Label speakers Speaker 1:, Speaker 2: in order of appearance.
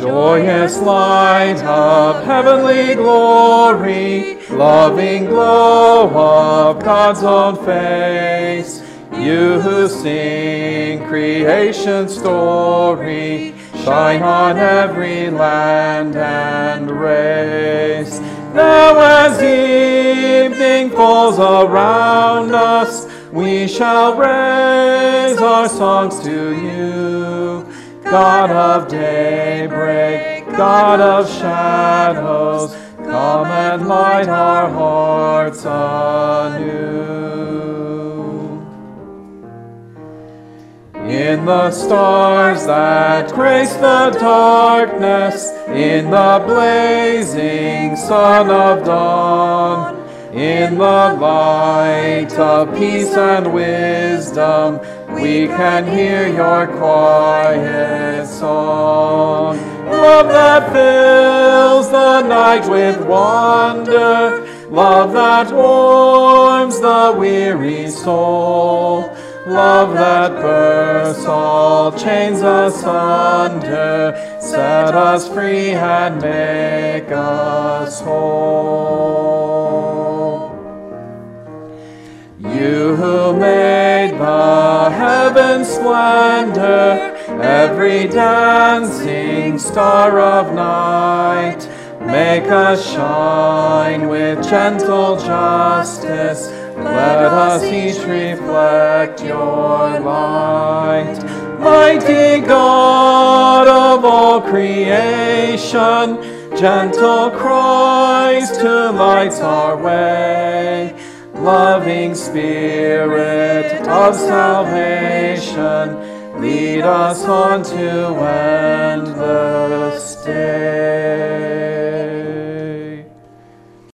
Speaker 1: Joyous light of heavenly glory, loving glow of God's own face, you who sing creation's story, shine on every land and race. Now as evening falls around us, we shall raise our songs to you. God of daybreak, God of shadows, come and light our hearts anew. In the stars that grace the darkness, in the blazing sun of dawn, in the light of peace and wisdom, we can hear your quiet song. Love that fills the night with wonder, love that warms the weary soul, love that bursts all chains asunder, set us free and make us whole. You who made the heaven's splendor, every dancing star of night, make us shine with gentle justice. Let us each reflect your light. Mighty God of all creation, gentle Christ who lights our way, loving Spirit of salvation, lead us on to endless